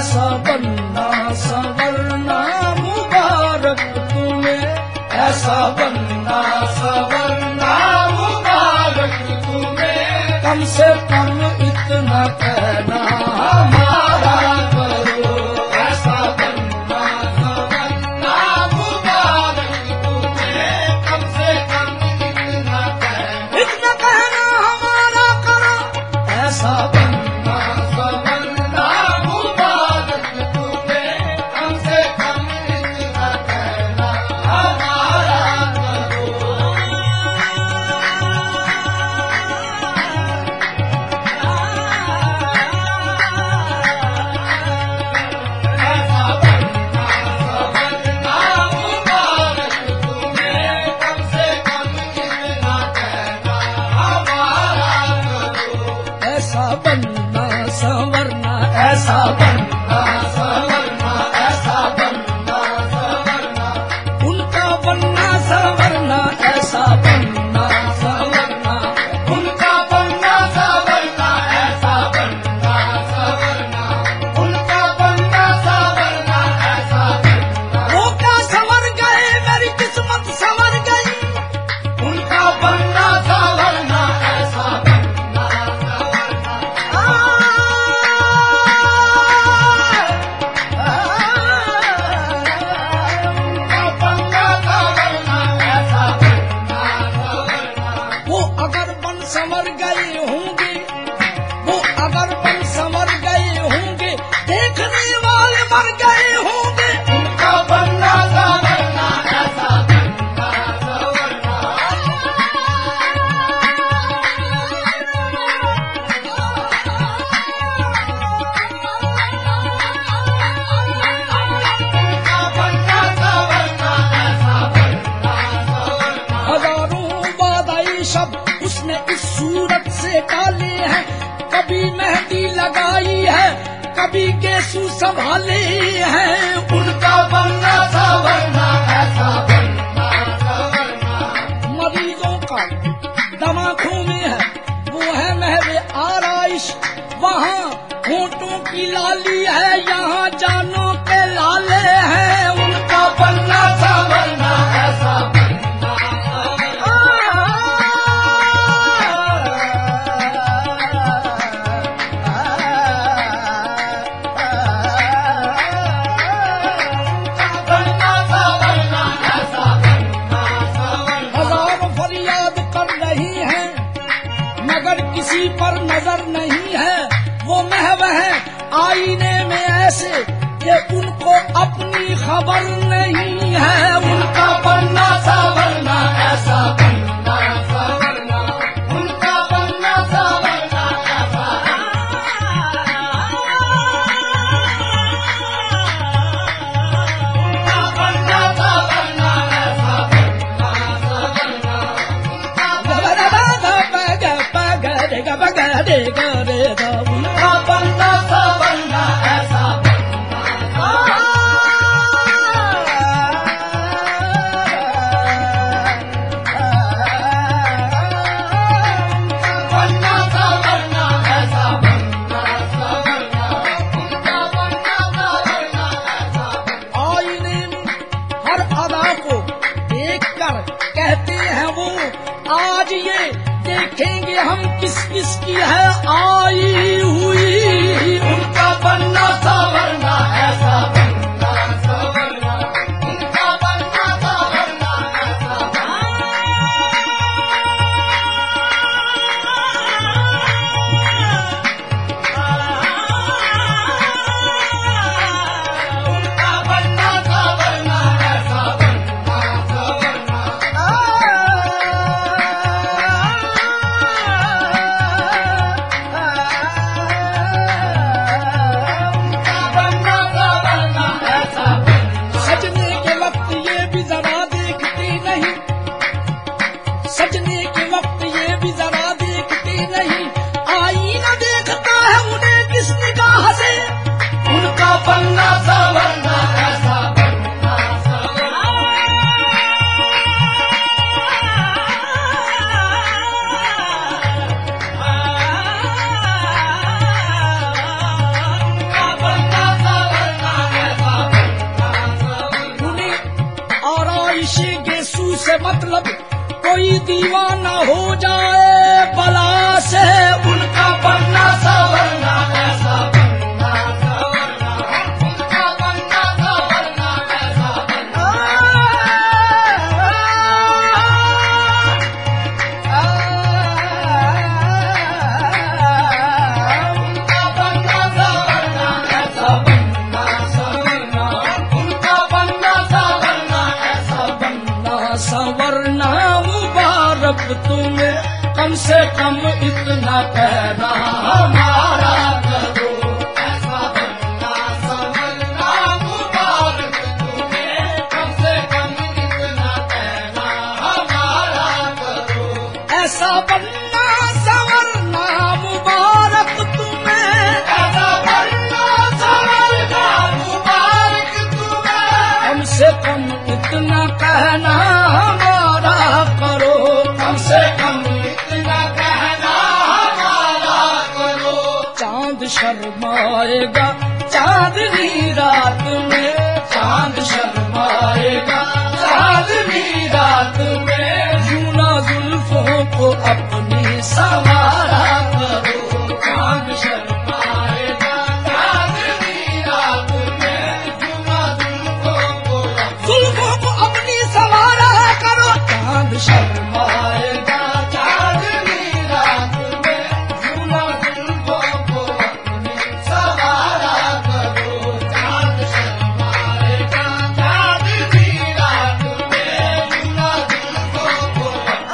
ऐसा बनना संवरना मुबारक तुम्हें, ऐसा बनना संवरना मुबारक तुम्हें। कम से कम इतना कहना हमारा करो, ऐसा बनना संवरना मुबारक तुम्हें। कम से कम इतना कहना हमारा करो, ऐसा बनना संवरना मुबारक तुम्हें। कम से कम इतना कहना हमारा करो। ऐसा बनना संवरना, ऐसा बनना संवरना, ऐसा बनना संवरना, उनका बनना संवरना, ऐसा बनना संवरना, उनका बनना संवरना, ऐसा बनना संवरना, उनका बनना संवरना, ऐसा बनना। वो क्या संवर गए, मेरी किस्मत संवर गई, उनका बनना संवरना, ऐसा बनना। संवर गए होंगे, वो अगर बन संवर गए होंगे, देखने वाले मर गए होंगे, उनका बनना संवरना, ऐसा बनना संवरना। उनका बनना संवरना, ऐसा बनना संवरना। हजारों वादाई शब्द उसने इस सूरत से डाले हैं, कभी मेहंदी लगाई है, कभी गेसू संभाले हैं, उनका बनना संवरना, ऐसा बनना संवरना। मरीजों का दम आँखों में है, वो है महवे आराइश, वहाँ होठों की लाली है, यहाँ जानों के लाले हैं, उनका बनना संवरना, ऐसा बनना। किसी पर नजर नहीं है, वो महव है आईने में ऐसे कि उनको अपनी खबर नहीं है, उनका बनना संवरना, ऐसा बनना संवरना, उनका बनना संवरना, ऐसा उनका बनना संवरना, ऐसा बनना संवरना, उनका बनना संवरना, ऐसा आज ये देखेंगे हम किस किस की है आई हुई, उनका बनना संवरना, ऐसा बनना संवरना, उनका बनना संवरना, ऐसा उनका बनना संवरना, ऐसा बनना संवरना। उनका मतलब कोई दीवाना हो जाए बला से, उनका बनना संवरना ऐसा बनना संवरना, उनका बनना संवरना ऐसा बनना। उनका बनना संवरना ऐसा बनना संवरना, उनका बनना संवरना ऐसा बनना संवरना। मुबारक तुम्हें कम से कम इतना कहना हमारा करो, ऐसा बनना संवरना। मुबारक तुम्हें कम से कम इतना कहना हमारा करो, ऐसा बनना संवरना। मुबारक तुम्हें, ऐसा बनना संवरना। मुबारक तुम्हें कम से कम इतना कहना हमारा करो, कम से कम इतना कहना हमारा करो। चांद शर्माएगा चांदनी रात में, चांद शर्माएगा चांदनी रात में। यूना जुल्फों को अपनी सवारा करो, चांद शर्माएगा चांदनी रात में। यूना जुल्फों को अपनी सवारा करो, चांद शर्माएगा चांदनी रात में। यूना जुल्फों को अपनी सवारा करो, चांद शर्माएगा चांदनी रात में। यूना जुल्फों को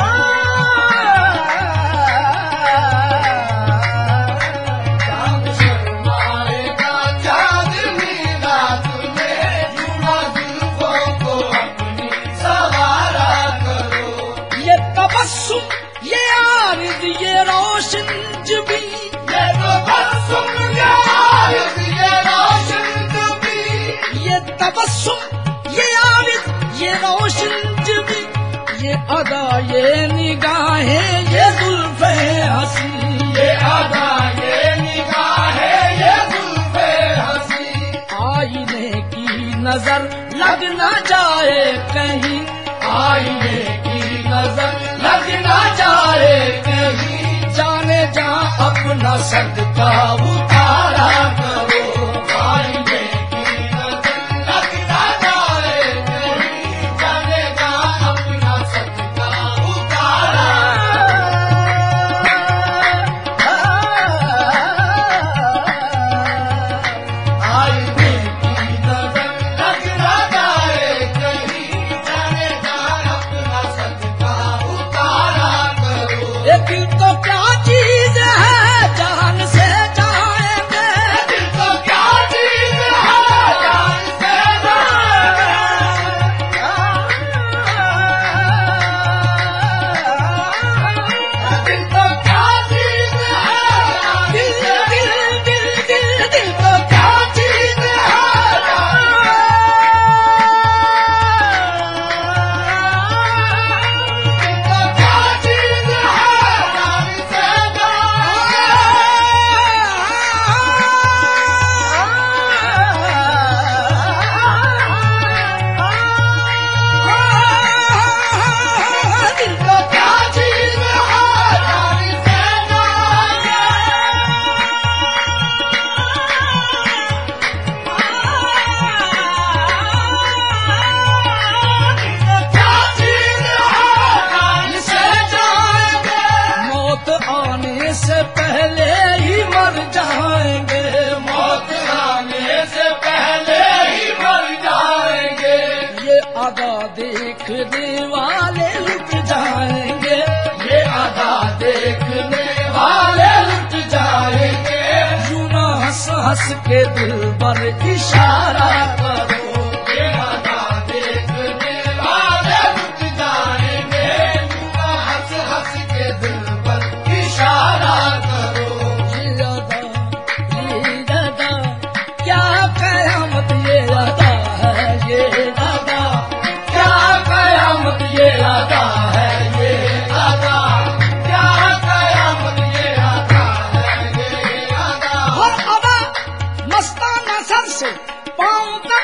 चांद शर्माएगा चांदनी रात में। यूना जुल्फों को अपनी सवारा करो। ये तबस्सुम ये आरिज़ ये रोशन जबी, ये तबस्सुम ये आरिज़ ये रोशन जबी। ये तबस्सुम ये आरिज़ ये रोशन जबी, ये अदा ये निगाहें ये जुल्फ़े हंसी। ये अदा ये निगाहें ये जुल्फ़े हंसी। आईने की नजर लग न जाए कहीं, आईने की नजर लग न जाए कहीं। जाने जा अपना सदका उतारा करो, आईने की नजर लग न जाए कहीं। जाने जा अपना सदका उतारा। आईने की नजर लग न जाए कहीं। जाने जा अपना सदका उतारा करो। ये दिल तो क्या चीज है जान से जाएंगे, दिल तो क्या चीज है जान से जाएंगे। दिल तो क्या चीज है, दिल दिल दिल दिल दिल तो क्या चीज है से पहले ही मर जाएंगे, मौत आने से पहले ही मर जाएंगे। ये अदा देखने वाले लुट जाएंगे, ये अदा देखने वाले लुट जाएंगे। यूं ना हंस हंस के दिल पर इशारा करो, ये अदा देखने वाले लुट जाएंगे। यूं ना हंस हंस के दिल पर इशारा करो। ये अदा क्या कयामत ये अदा है, ये अदा क्या कयामत ये अदा है, ये अदा क्या कयामत ये अदा है, ये अदा। हर अदा मस्ताना सर से पाँव तक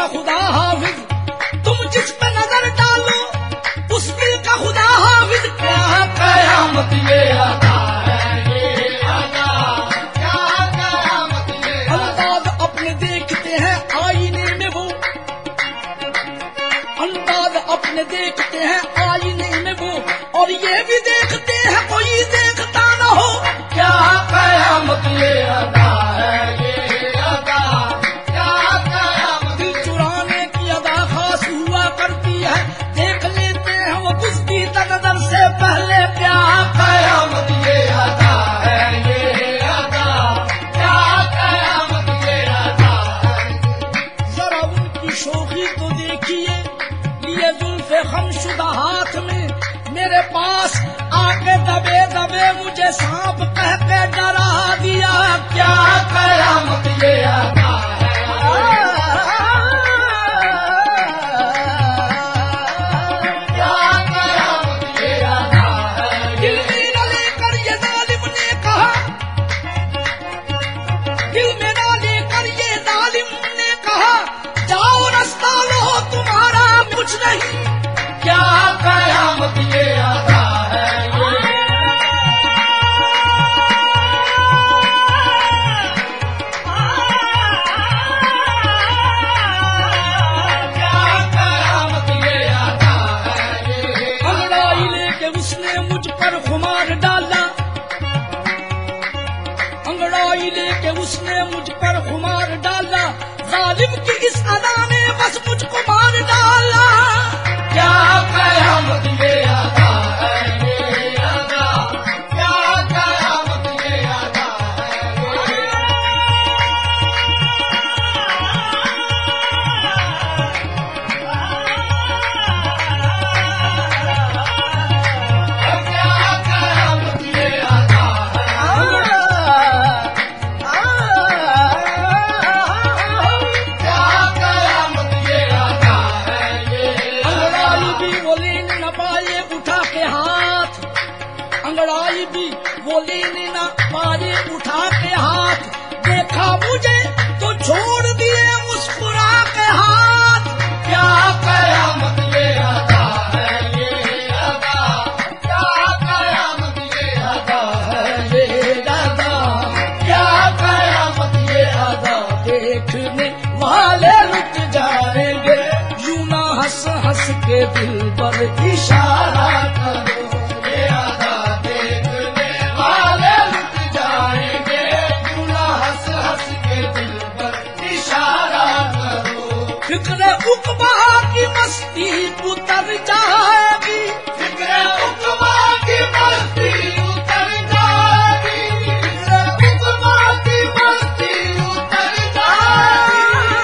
का खुदा हाफिज, तुम जिस पे नजर डालो उस दिल का खुदा हाफिज। क्या कयामत ये अदा है, ये अदा, क्या कयामत ये अंदाज अपने देखते हैं आईने में वो, अंदाज अपने देखते हैं आईने में वो, और ये भी देखते हैं कोई देखता न हो। क्या कयामत ये अदा है, ये अदा, क्या कयामत। दिल चुराने की अदा खास हुआ करती है, देख लेते हैं वो कुश्ती तकदर से पहले। क्या कयामत ये अदा है, ये अदा, क्या कयामत ये अदा है। जरा उनकी शोखी तो देखिए, लिए जुल्फे खमशुदा हाथ में, मेरे पास आके दबे दबे मुझे सांप कह के डरा दिया। क्या कयामत ये अदा है, क्या कयामत ये अदा है। दिल में न लेकर ये जालिम ने कहा, दिल में न लेकर ये जालिम ने कहा, जाओ रास्ता लो तुम्हारा कुछ नहीं। क्या कयामत ये अदा है, क्या कयामत ये अदा है। अंगड़ाई लेके उसने मुझ पर खुमार डाला, अंगड़ाई लेके उसने मुझ पर खुमार डाला, जालिम की इस अदा ने बस मुझको मार डाला। क्या कयामत ये अदा है, ये अदा, क्या कयामत ये अदा है। क्या कयामत ये अदा है, क्या कयामत ये अदा है। अंगड़ाई भी वो लेने न पाए उठा के हाथ, अंगड़ाई भी वो लेने न पाए उठा के हाथ, देखा मुझे तो छोड़ दिए मुस्कुरा के हाथ। क्या कयामत ये अदा है, ये अदा, क्या कयामत ये अदा है, ये अदा, क्या कयामत ये अदा। देखने वाले रुक जाएंगे, यूं ना हंस हंस के दिल पर इशारा करो। ये अदा देखने वाले रुक जाएंगे, यूं ना हंस हंस के दिल पर इशारा करो। फिक्र उक़बा की मस्ती उतर जाएगी, फिक्र उक़बा की मस्ती उतर जाएगी, फिक्र उक़बा की मस्ती उतर जाएगी।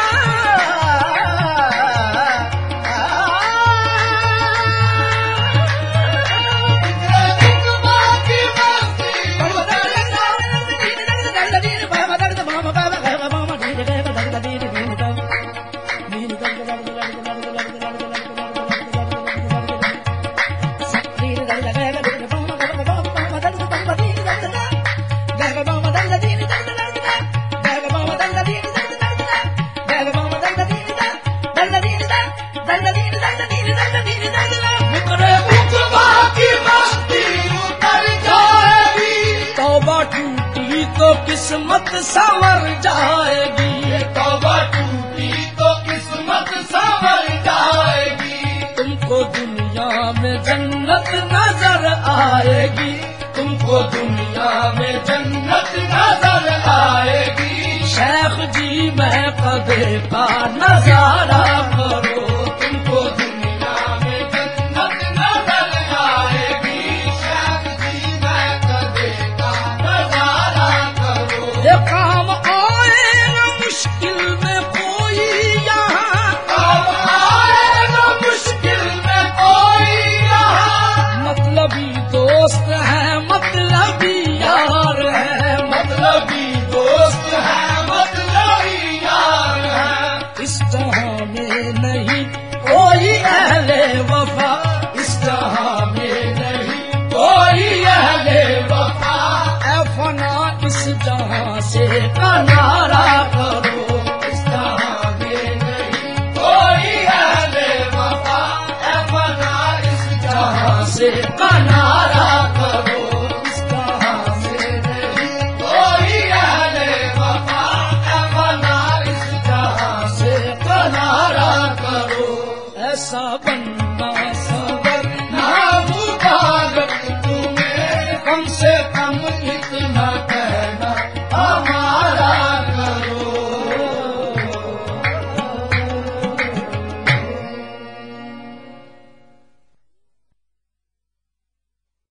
किस्मत संवर जाएगी, तौबा टूटी तो किस्मत संवर जाएगी। तुमको दुनिया में जन्नत नजर आएगी, तुमको दुनिया में जन्नत नजर आएगी। शेख जी मैं कदे का नजारा करो, तुमको दुनिया में जन्नत नजर आएगी। शेख जी मैं कदे का नजारा करो। ये काम आएगा मुश्किल में कोई यहाँ, काम आएगा मुश्किल में कोई यहाँ। मतलबी दोस्त है, मतलबी यार है, मतलबी दोस्त है, मतलबी यार है। इस जहां में नहीं कोई अहले वफा, इस जहां में नहीं कोई अहले वफा। ऐ फना इस जहां से का नारा करो, इस जहां में नहीं ऐसा बनना सवरना मुबारक तुम्हें, कम से कम इतना कहना हमारा